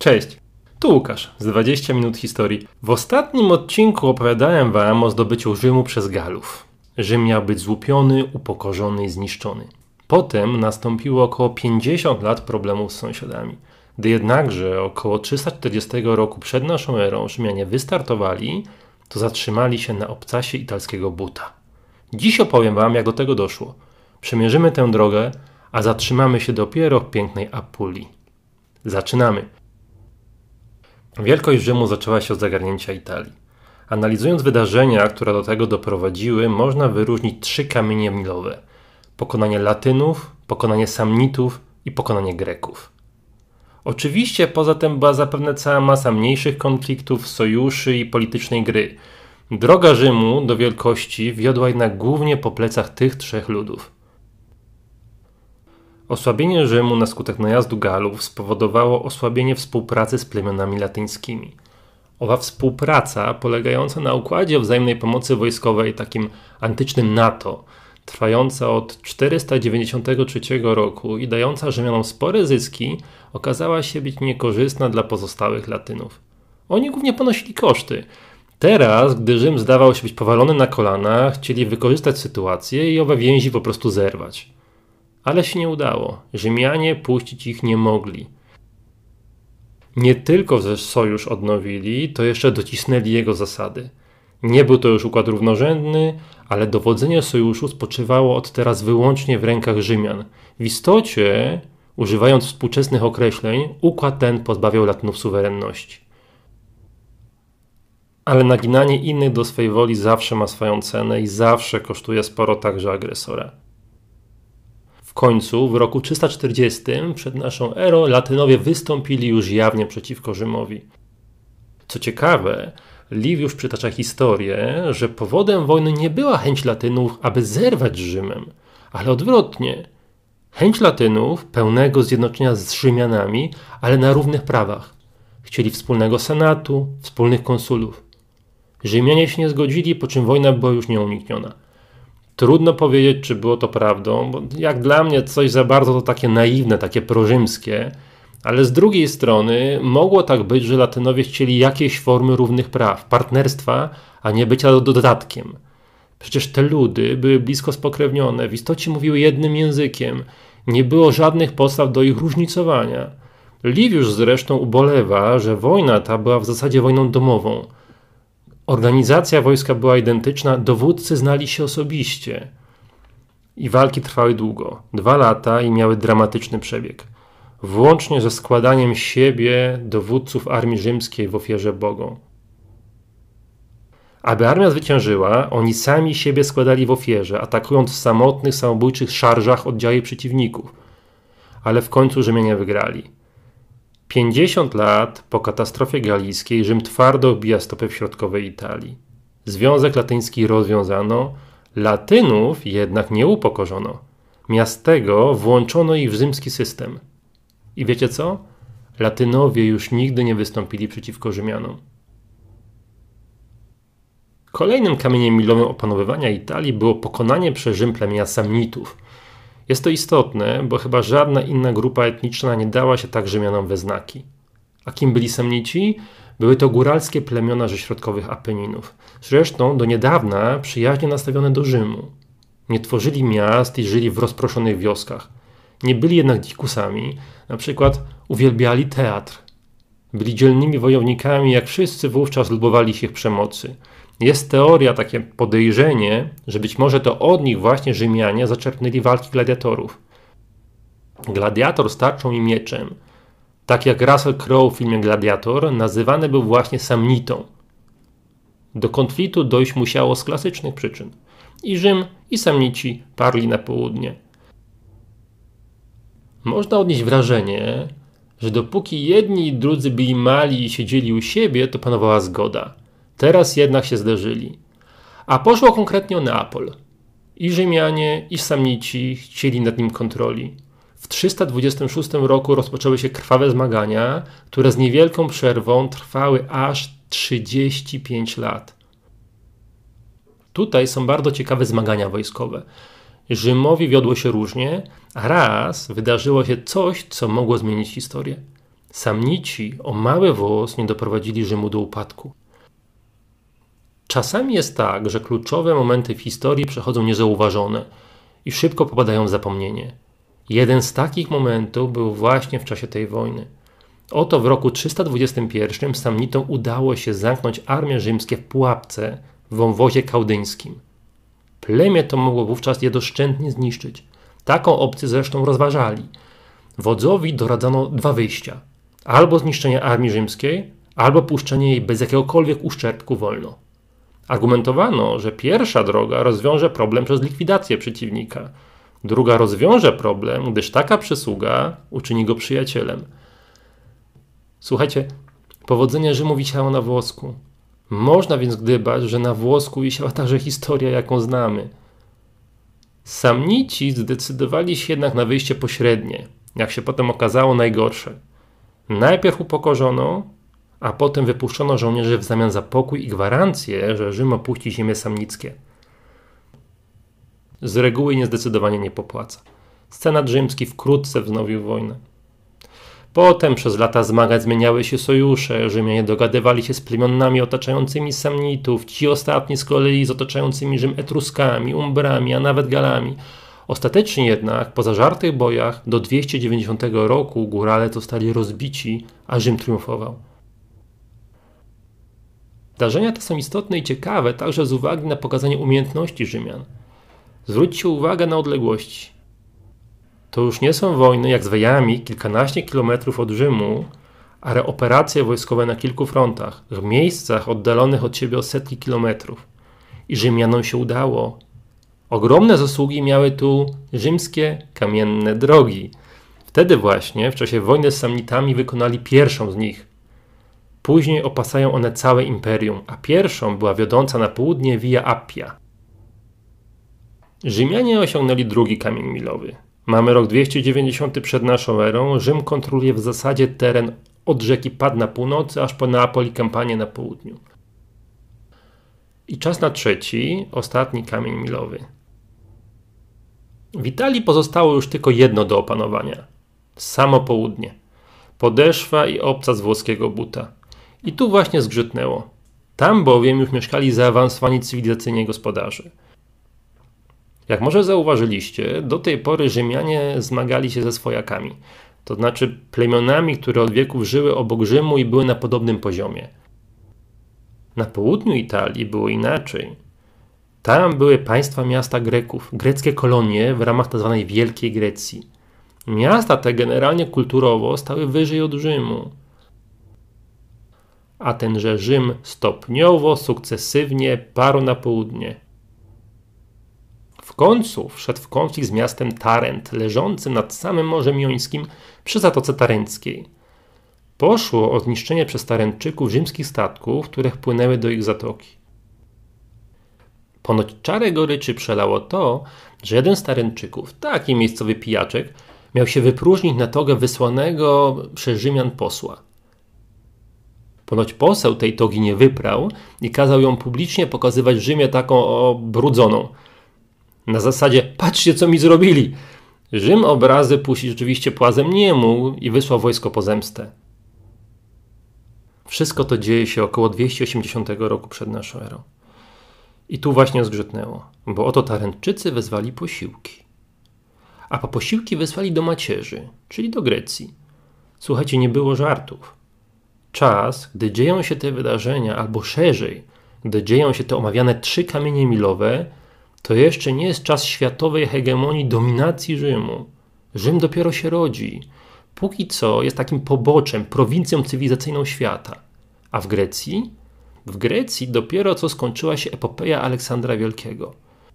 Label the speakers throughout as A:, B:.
A: Cześć, tu Łukasz z 20 minut historii. W ostatnim odcinku opowiadałem wam o zdobyciu Rzymu przez Galów. Rzym miał być złupiony, upokorzony i zniszczony. Potem nastąpiło około 50 lat problemów z sąsiadami. Gdy jednakże około 340 roku przed naszą erą Rzymianie wystartowali, to zatrzymali się na obcasie italskiego Buta. Dziś opowiem wam, jak do tego doszło. Przemierzymy tę drogę, a zatrzymamy się dopiero w pięknej Apulii. Zaczynamy. Wielkość Rzymu zaczęła się od zagarnięcia Italii. Analizując wydarzenia, które do tego doprowadziły, można wyróżnić 3 kamienie milowe. Pokonanie Latynów, pokonanie Samnitów i pokonanie Greków. Oczywiście poza tym była zapewne cała masa mniejszych konfliktów, sojuszy i politycznej gry. Droga Rzymu do wielkości wiodła jednak głównie po plecach tych 3 ludów. Osłabienie Rzymu na skutek najazdu Galów spowodowało osłabienie współpracy z plemionami latyńskimi. Owa współpraca, polegająca na układzie wzajemnej pomocy wojskowej, takim antycznym NATO, trwająca od 493 roku i dająca Rzymianom spore zyski, okazała się być niekorzystna dla pozostałych Latynów. Oni głównie ponosili koszty. Teraz, gdy Rzym zdawał się być powalony na kolana, chcieli wykorzystać sytuację i owe więzi po prostu zerwać. Ale się nie udało. Rzymianie puścić ich nie mogli. Nie tylko że sojusz odnowili, to jeszcze docisnęli jego zasady. Nie był to już układ równorzędny, ale dowodzenie sojuszu spoczywało od teraz wyłącznie w rękach Rzymian. W istocie, używając współczesnych określeń, układ ten pozbawiał Latynów suwerenności. Ale naginanie innych do swej woli zawsze ma swoją cenę i zawsze kosztuje sporo także agresora. W końcu, w roku 340 przed naszą erą, Latynowie wystąpili już jawnie przeciwko Rzymowi. Co ciekawe, Liviusz przytacza historię, że powodem wojny nie była chęć Latynów, aby zerwać z Rzymem, ale odwrotnie. Chęć Latynów pełnego zjednoczenia z Rzymianami, ale na równych prawach. Chcieli wspólnego senatu, wspólnych konsulów. Rzymianie się nie zgodzili, po czym wojna była już nieunikniona. Trudno powiedzieć, czy było to prawdą, bo jak dla mnie coś za bardzo to takie naiwne, takie prorzymskie, ale z drugiej strony mogło tak być, że Latynowie chcieli jakiejś formy równych praw, partnerstwa, a nie bycia dodatkiem. Przecież te ludy były blisko spokrewnione, w istocie mówiły jednym językiem, nie było żadnych podstaw do ich różnicowania. Liviusz zresztą ubolewa, że wojna ta była w zasadzie wojną domową. Organizacja wojska była identyczna, dowódcy znali się osobiście. I walki trwały długo, 2 lata i miały dramatyczny przebieg. Włącznie ze składaniem siebie dowódców armii rzymskiej w ofierze bogom. Aby armia zwyciężyła, oni sami siebie składali w ofierze, atakując w samotnych, samobójczych szarżach oddziały przeciwników. Ale w końcu Rzymianie wygrali. 50 lat po katastrofie galijskiej Rzym twardo wbija stopę w środkowej Italii. Związek latyński rozwiązano, Latynów jednak nie upokorzono. Miast tego włączono ich w rzymski system. I wiecie co? Latynowie już nigdy nie wystąpili przeciwko Rzymianom. Kolejnym kamieniem milowym opanowywania Italii było pokonanie przez Rzym plemienia Samnitów. Jest to istotne, bo chyba żadna inna grupa etniczna nie dała się tak Rzymianom we znaki. A kim byli Samnici? Były to góralskie plemiona ze środkowych Apeninów. Zresztą do niedawna przyjaźnie nastawione do Rzymu. Nie tworzyli miast i żyli w rozproszonych wioskach. Nie byli jednak dzikusami, na przykład uwielbiali teatr. Byli dzielnymi wojownikami, jak wszyscy wówczas lubowali się ich przemocy. Jest teoria, takie podejrzenie, że być może to od nich właśnie Rzymianie zaczerpnęli walki gladiatorów. Gladiator z tarczą i mieczem, tak jak Russell Crowe w filmie Gladiator, nazywany był właśnie Samnitą. Do konfliktu dojść musiało z klasycznych przyczyn. I Rzym, i Samnici parli na południe. Można odnieść wrażenie, że dopóki jedni i drudzy byli mali i siedzieli u siebie, to panowała zgoda. Teraz jednak się zderzyli. A poszło konkretnie o Neapol. I Rzymianie, i Samnici chcieli nad nim kontroli. W 326 roku rozpoczęły się krwawe zmagania, które z niewielką przerwą trwały aż 35 lat. Tutaj są bardzo ciekawe zmagania wojskowe. Rzymowi wiodło się różnie, a raz wydarzyło się coś, co mogło zmienić historię. Samnici o mały włos nie doprowadzili Rzymu do upadku. Czasami jest tak, że kluczowe momenty w historii przechodzą niezauważone i szybko popadają w zapomnienie. Jeden z takich momentów był właśnie w czasie tej wojny. Oto w roku 321 Samnitom udało się zamknąć armię rzymskie w pułapce w wąwozie kaudyńskim. Plemię to mogło wówczas je doszczętnie zniszczyć. Taką opcję zresztą rozważali. Wodzowi doradzano dwa wyjścia. Albo zniszczenie armii rzymskiej, albo puszczenie jej bez jakiegokolwiek uszczerbku wolno. Argumentowano, że pierwsza droga rozwiąże problem przez likwidację przeciwnika. Druga rozwiąże problem, gdyż taka przysługa uczyni go przyjacielem. Słuchajcie, powodzenie Rzymu wisiało na włosku. Można więc gdybać, że na włosku wisiała także historia, jaką znamy. Samnici zdecydowali się jednak na wyjście pośrednie, jak się potem okazało najgorsze. Najpierw upokorzono, a potem wypuszczono żołnierzy w zamian za pokój i gwarancję, że Rzym opuści ziemie samnickie. Z reguły niezdecydowanie nie popłaca. Senat rzymski wkrótce wznowił wojnę. Potem przez lata zmagań zmieniały się sojusze, Rzymianie dogadywali się z plemionami otaczającymi Samnitów, ci ostatni z kolei z otaczającymi Rzym Etruskami, Umbrami, a nawet Galami. Ostatecznie jednak, po zażartych bojach, do 290 roku górale zostali rozbici, a Rzym triumfował. Zdarzenia te są istotne i ciekawe także z uwagi na pokazanie umiejętności Rzymian. Zwróćcie uwagę na odległości. To już nie są wojny jak z Wejami kilkanaście kilometrów od Rzymu, ale operacje wojskowe na kilku frontach, w miejscach oddalonych od siebie o setki kilometrów. I Rzymianom się udało. Ogromne zasługi miały tu rzymskie kamienne drogi. Wtedy właśnie, w czasie wojny z Samnitami, wykonali pierwszą z nich. Później opasają one całe imperium, a pierwszą była wiodąca na południe Via Appia. Rzymianie osiągnęli drugi kamień milowy. Mamy rok 290 przed naszą erą. Rzym kontroluje w zasadzie teren od rzeki Pad na północy, aż po Neapol i Kampanię na południu. I czas na trzeci, ostatni kamień milowy. W Italii pozostało już tylko jedno do opanowania. Samo południe. Podeszwa i obca włoskiego buta. I tu właśnie zgrzytnęło. Tam bowiem już mieszkali zaawansowani cywilizacyjnie gospodarze. Jak może zauważyliście, do tej pory Rzymianie zmagali się ze swojakami, to znaczy plemionami, które od wieków żyły obok Rzymu i były na podobnym poziomie. Na południu Italii było inaczej. Tam były państwa miasta Greków, greckie kolonie w ramach tzw. Wielkiej Grecji. Miasta te generalnie kulturowo stały wyżej od Rzymu. A tenże Rzym stopniowo, sukcesywnie parł na południe. W końcu wszedł w konflikt z miastem Tarent, leżącym nad samym Morzem Jońskim przy Zatoce Tarenckiej. Poszło o zniszczenie przez Tarentczyków rzymskich statków, które wpłynęły do ich zatoki. Ponoć czarę goryczy przelało to, że jeden z Tarentczyków, taki miejscowy pijaczek, miał się wypróżnić na togę wysłanego przez Rzymian posła. Ponoć poseł tej togi nie wyprał i kazał ją publicznie pokazywać w Rzymie taką obrudzoną. Na zasadzie, patrzcie co mi zrobili. Rzym obrazy puścić oczywiście płazem nie mógł i wysłał wojsko po zemstę. Wszystko to dzieje się około 280 roku przed naszą erą. I tu właśnie zgrzytnęło, bo oto Tarentczycy wezwali posiłki. A po posiłki wysłali do macierzy, czyli do Grecji. Słuchajcie, nie było żartów. Czas, gdy dzieją się te wydarzenia, albo szerzej, gdy dzieją się te omawiane 3 kamienie milowe, to jeszcze nie jest czas światowej hegemonii, dominacji Rzymu. Rzym dopiero się rodzi. Póki co jest takim poboczem, prowincją cywilizacyjną świata. A w Grecji? W Grecji dopiero co skończyła się epopeja Aleksandra Wielkiego.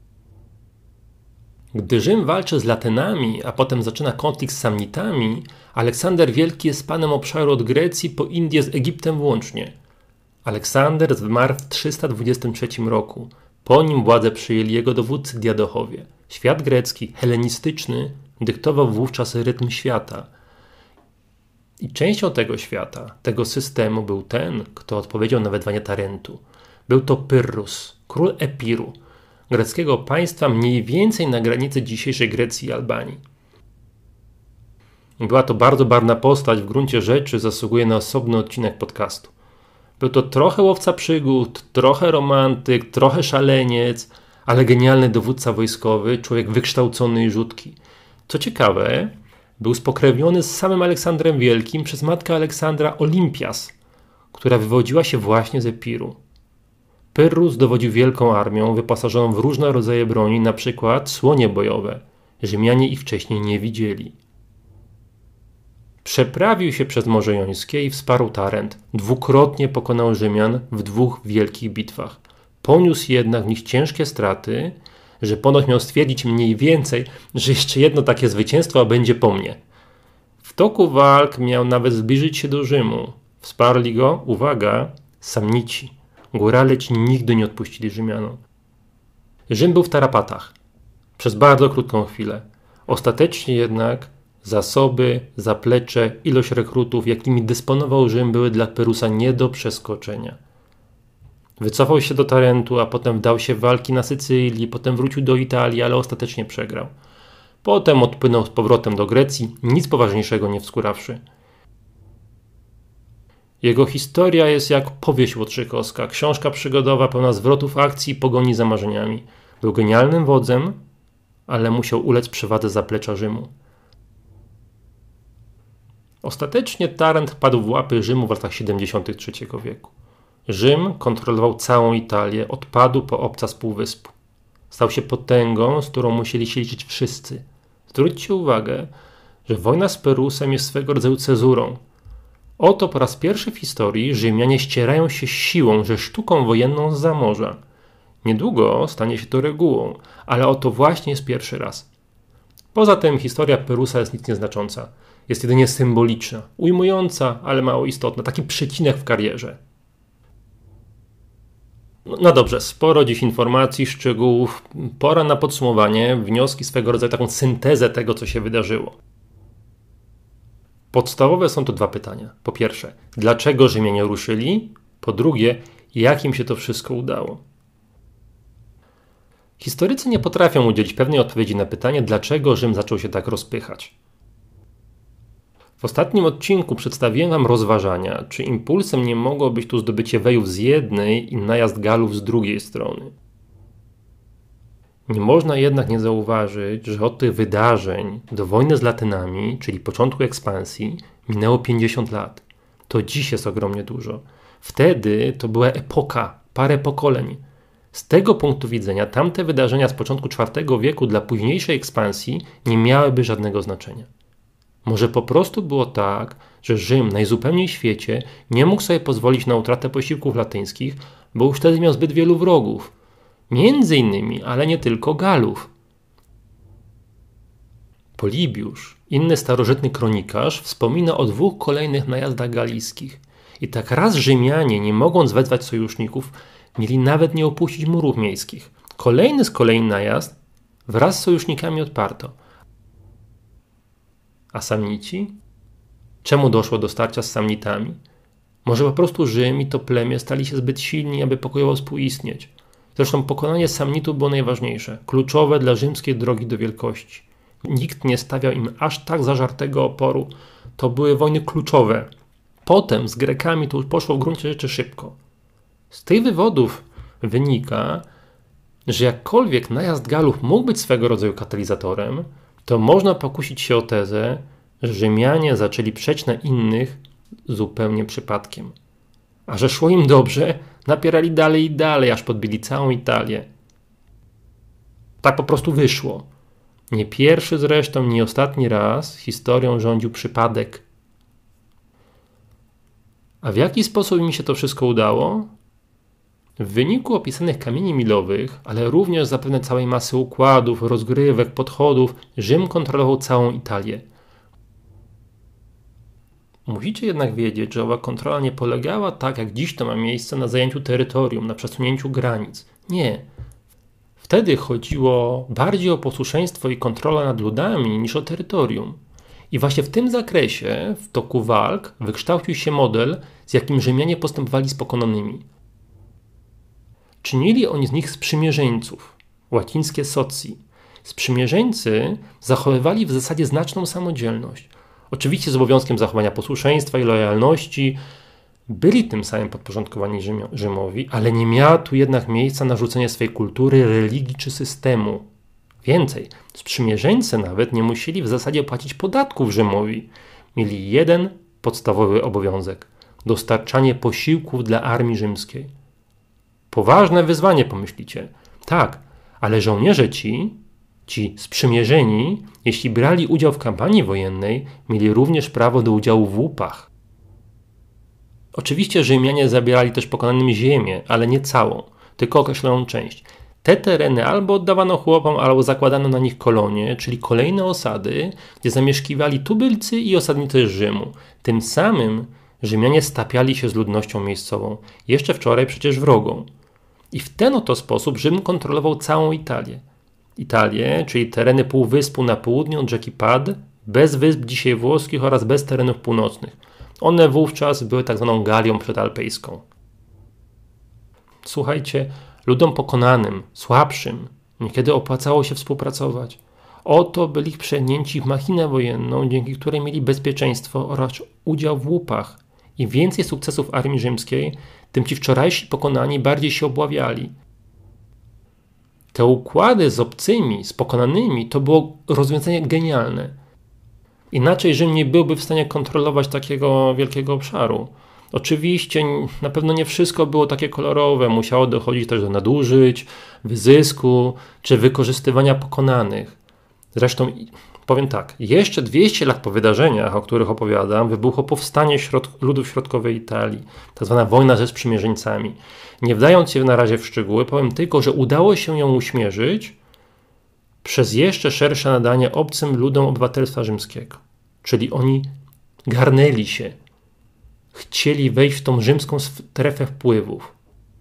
A: Gdy Rzym walczy z Latenami, a potem zaczyna konflikt z Samnitami, Aleksander Wielki jest panem obszaru od Grecji po Indię z Egiptem włącznie. Aleksander zmarł w 323 roku. Po nim władzę przyjęli jego dowódcy diadochowie. Świat grecki, helenistyczny, dyktował wówczas rytm świata. I częścią tego świata, tego systemu był ten, kto odpowiedział na wezwanie Tarentu. Był to Pyrrhus, król Epiru, greckiego państwa mniej więcej na granicy dzisiejszej Grecji i Albanii. Była to bardzo barwna postać, w gruncie rzeczy zasługuje na osobny odcinek podcastu. Był to trochę łowca przygód, trochę romantyk, trochę szaleniec, ale genialny dowódca wojskowy, człowiek wykształcony i rzutki. Co ciekawe, był spokrewniony z samym Aleksandrem Wielkim przez matkę Aleksandra Olimpias, która wywodziła się właśnie z Epiru. Pyrrhus dowodził wielką armią wyposażoną w różne rodzaje broni, na przykład słonie bojowe. Rzymianie ich wcześniej nie widzieli. Przeprawił się przez Morze Jońskie i wsparł Tarent. Dwukrotnie pokonał Rzymian w 2 wielkich bitwach. Poniósł jednak w nich ciężkie straty, że ponoć miał stwierdzić mniej więcej, że jeszcze jedno takie zwycięstwo będzie po mnie. W toku walk miał nawet zbliżyć się do Rzymu. Wsparli go, uwaga, Samnici. Górale ci nigdy nie odpuścili Rzymianom. Rzym był w tarapatach. Przez bardzo krótką chwilę. Ostatecznie jednak zasoby, zaplecze, ilość rekrutów, jakimi dysponował Rzym, były dla Pyrrhusa nie do przeskoczenia. Wycofał się do Tarentu, a potem wdał się w walki na Sycylii, potem wrócił do Italii, ale ostatecznie przegrał. Potem odpłynął z powrotem do Grecji, nic poważniejszego nie wskurawszy. Jego historia jest jak powieść łotrzykowska, książka przygodowa pełna zwrotów akcji i pogoni za marzeniami. Był genialnym wodzem, ale musiał ulec przewadze zaplecza Rzymu. Ostatecznie Tarent padł w łapy Rzymu w latach 73 wieku. Rzym kontrolował całą Italię, od Padu po obcas półwyspu. Stał się potęgą, z którą musieli się liczyć wszyscy. Zwróćcie uwagę, że wojna z Pyrrhusem jest swego rodzaju cezurą. Oto po raz pierwszy w historii Rzymianie ścierają się siłą, że sztuką wojenną zza morza. Niedługo stanie się to regułą, ale oto właśnie jest pierwszy raz. Poza tym historia Pyrrhusa jest nic nieznacząca. Jest jedynie symboliczna, ujmująca, ale mało istotna. Taki przecinek w karierze. No dobrze, sporo dziś informacji, szczegółów. Pora na podsumowanie, wnioski, swego rodzaju taką syntezę tego, co się wydarzyło. Podstawowe są to 2 pytania. Po pierwsze, dlaczego Rzymianie ruszyli? Po drugie, jak im się to wszystko udało? Historycy nie potrafią udzielić pewnej odpowiedzi na pytanie, dlaczego Rzym zaczął się tak rozpychać. W ostatnim odcinku przedstawiłem wam rozważania, czy impulsem nie mogło być tu zdobycie Wejów z jednej i najazd Galów z drugiej strony. Nie można jednak nie zauważyć, że od tych wydarzeń do wojny z Latynami, czyli początku ekspansji, minęło 50 lat. To dziś jest ogromnie dużo. Wtedy to była epoka, parę pokoleń. Z tego punktu widzenia tamte wydarzenia z początku IV wieku dla późniejszej ekspansji nie miałyby żadnego znaczenia. Może po prostu było tak, że Rzym najzupełniej w świecie nie mógł sobie pozwolić na utratę posiłków latyńskich, bo już wtedy miał zbyt wielu wrogów. Między innymi, ale nie tylko Galów. Polibiusz, inny starożytny kronikarz, wspomina o 2 kolejnych najazdach galijskich. I tak raz Rzymianie, nie mogąc wezwać sojuszników, mieli nawet nie opuścić murów miejskich. Kolejny z kolei najazd wraz z sojusznikami odparto. A Samnici? Czemu doszło do starcia z Samnitami? Może po prostu Rzym i to plemię stali się zbyt silni, aby pokojowo współistnieć. Zresztą pokonanie Samnitów było najważniejsze, kluczowe dla rzymskiej drogi do wielkości. Nikt nie stawiał im aż tak zażartego oporu. To były wojny kluczowe. Potem z Grekami to już poszło w gruncie rzeczy szybko. Z tych wywodów wynika, że jakkolwiek najazd Galów mógł być swego rodzaju katalizatorem, to można pokusić się o tezę, że Rzymianie zaczęli przeć na innych zupełnie przypadkiem. A że szło im dobrze, napierali dalej i dalej, aż podbili całą Italię. Tak po prostu wyszło. Nie pierwszy zresztą, nie ostatni raz historią rządził przypadek. A w jaki sposób mi się to wszystko udało? W wyniku opisanych kamieni milowych, ale również zapewne całej masy układów, rozgrywek, podchodów, Rzym kontrolował całą Italię. Musicie jednak wiedzieć, że owa kontrola nie polegała tak, jak dziś to ma miejsce, na zajęciu terytorium, na przesunięciu granic. Nie. Wtedy chodziło bardziej o posłuszeństwo i kontrolę nad ludami niż o terytorium. I właśnie w tym zakresie, w toku walk, wykształcił się model, z jakim Rzymianie postępowali z pokonanymi. Czynili oni z nich sprzymierzeńców, łacińskie soci. Sprzymierzeńcy zachowywali w zasadzie znaczną samodzielność. Oczywiście z obowiązkiem zachowania posłuszeństwa i lojalności, byli tym samym podporządkowani Rzymowi, ale nie miała tu jednak miejsca na rzucenie swej kultury, religii czy systemu. Więcej, sprzymierzeńcy nawet nie musieli w zasadzie płacić podatków Rzymowi. Mieli jeden podstawowy obowiązek – dostarczanie posiłków dla armii rzymskiej. Poważne wyzwanie, pomyślicie. Tak, ale żołnierze ci sprzymierzeni, jeśli brali udział w kampanii wojennej, mieli również prawo do udziału w łupach. Oczywiście Rzymianie zabierali też pokonanym ziemię, ale nie całą, tylko określoną część. Te tereny albo oddawano chłopom, albo zakładano na nich kolonie, czyli kolejne osady, gdzie zamieszkiwali tubylcy i osadnicy Rzymu. Tym samym Rzymianie stapiali się z ludnością miejscową, jeszcze wczoraj przecież wrogą. I w ten oto sposób Rzym kontrolował całą Italię. Italię, czyli tereny półwyspu na południu od rzeki Pad, bez wysp dzisiaj włoskich oraz bez terenów północnych. One wówczas były tak zwaną Galią przedalpejską. Słuchajcie, ludom pokonanym, słabszym, niekiedy opłacało się współpracować. Oto byli wprzęgnięci w machinę wojenną, dzięki której mieli bezpieczeństwo oraz udział w łupach. Im więcej sukcesów armii rzymskiej, tym ci wczorajsi pokonani bardziej się obławiali. Te układy z obcymi, z pokonanymi, to było rozwiązanie genialne. Inaczej Rzym nie byłby w stanie kontrolować takiego wielkiego obszaru. Oczywiście na pewno nie wszystko było takie kolorowe, musiało dochodzić też do nadużyć, wyzysku czy wykorzystywania pokonanych. Zresztą powiem tak, jeszcze 200 lat po wydarzeniach, o których opowiadam, wybuchło powstanie ludów środkowej Italii, tak zwana wojna ze sprzymierzeńcami. Nie wdając się na razie w szczegóły, powiem tylko, że udało się ją uśmierzyć przez jeszcze szersze nadanie obcym ludom obywatelstwa rzymskiego. Czyli oni garnęli się, chcieli wejść w tą rzymską strefę wpływów.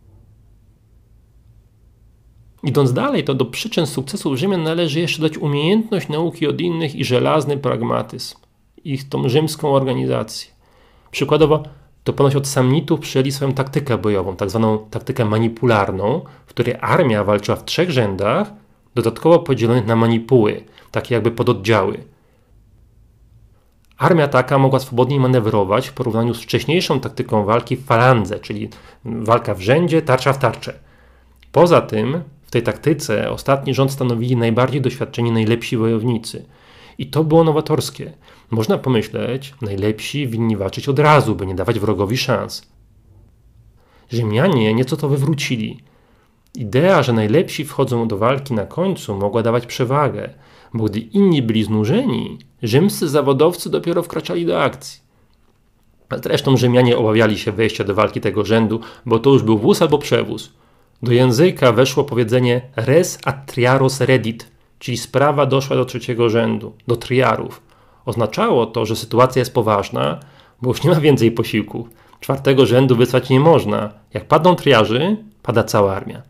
A: Idąc dalej, to do przyczyn sukcesu Rzymian należy jeszcze dać umiejętność nauki od innych i żelazny pragmatyzm, ich tą rzymską organizację. Przykładowo, to ponoć od Samnitów przyjęli swoją taktykę bojową, tak zwaną taktykę manipularną, w której armia walczyła w 3 rzędach, dodatkowo podzielonych na manipuły, takie jakby pododdziały. Armia taka mogła swobodniej manewrować w porównaniu z wcześniejszą taktyką walki w falandze, czyli walka w rzędzie, tarcza w tarczę. Poza tym w tej taktyce ostatni rząd stanowili najbardziej doświadczeni, najlepsi wojownicy. I to było nowatorskie. Można pomyśleć, najlepsi winni walczyć od razu, by nie dawać wrogowi szans. Rzymianie nieco to wywrócili. Idea, że najlepsi wchodzą do walki na końcu, mogła dawać przewagę, bo gdy inni byli znużeni, rzymscy zawodowcy dopiero wkraczali do akcji. Zresztą Rzymianie obawiali się wejścia do walki tego rzędu, bo to już był wóz albo przewóz. Do języka weszło powiedzenie res ad triaros redit, czyli sprawa doszła do 3. rzędu, do triarów. Oznaczało to, że sytuacja jest poważna, bo już nie ma więcej posiłków. 4. rzędu wysłać nie można. Jak padną triarzy, pada cała armia.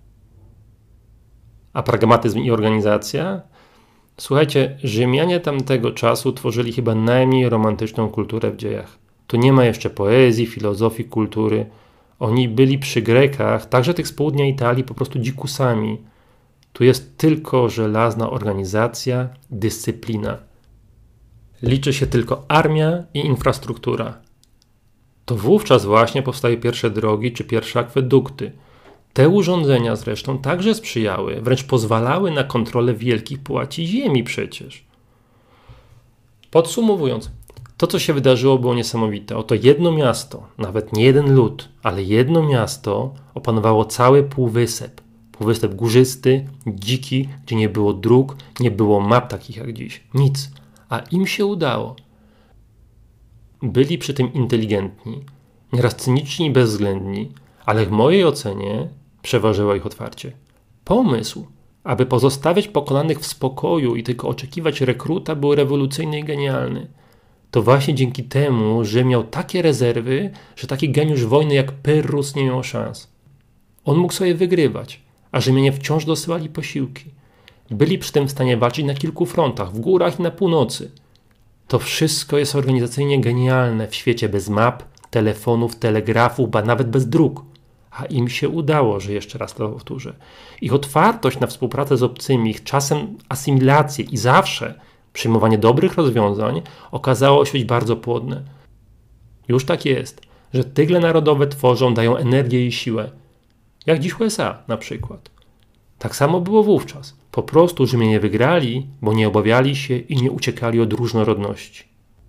A: A pragmatyzm i organizacja? Słuchajcie, Rzymianie tamtego czasu tworzyli chyba najmniej romantyczną kulturę w dziejach. Tu nie ma jeszcze poezji, filozofii, kultury. Oni byli przy Grekach, także tych z południa Italii, po prostu dzikusami. Tu jest tylko żelazna organizacja, dyscyplina. Liczy się tylko armia i infrastruktura. To wówczas właśnie powstały pierwsze drogi czy pierwsze akwedukty. Te urządzenia zresztą także sprzyjały, wręcz pozwalały na kontrolę wielkich połaci ziemi przecież. Podsumowując, to co się wydarzyło było niesamowite. Oto jedno miasto, nawet nie jeden lud, ale jedno miasto opanowało cały półwysep. Półwysep górzysty, dziki, gdzie nie było dróg, nie było map takich jak dziś. Nic. A im się udało. Byli przy tym inteligentni, nieraz cyniczni i bezwzględni, ale w mojej ocenie przeważyło ich otwarcie. Pomysł, aby pozostawiać pokonanych w spokoju i tylko oczekiwać rekruta, był rewolucyjny i genialny. To właśnie dzięki temu, że miał takie rezerwy, że taki geniusz wojny jak Pyrrhus nie miał szans. On mógł sobie wygrywać, a Rzymianie wciąż dosyłali posiłki. Byli przy tym w stanie walczyć na kilku frontach, w górach i na północy. To wszystko jest organizacyjnie genialne w świecie bez map, telefonów, telegrafów, ba nawet bez dróg. A im się udało, że jeszcze raz to powtórzę. Ich otwartość na współpracę z obcymi, ich czasem asymilację i zawsze Przyjmowanie dobrych rozwiązań okazało się być bardzo płodne. Już tak jest, że tygle narodowe dają energię i siłę. Jak dziś USA na przykład. Tak samo było wówczas. Po prostu Rzymianie wygrali, bo nie obawiali się i nie uciekali od różnorodności.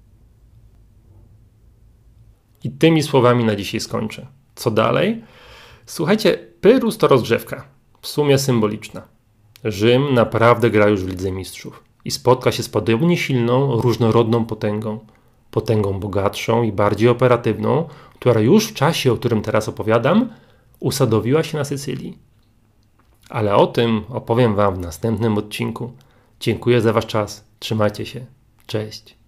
A: I tymi słowami na dzisiaj skończę. Co dalej? Słuchajcie, Pyrrhus to rozgrzewka. W sumie symboliczna. Rzym naprawdę gra już w Lidze Mistrzów i spotka się z podobnie silną, różnorodną potęgą. Potęgą bogatszą i bardziej operatywną, która już w czasie, o którym teraz opowiadam, usadowiła się na Sycylii. Ale o tym opowiem Wam w następnym odcinku. Dziękuję za Wasz czas. Trzymajcie się. Cześć.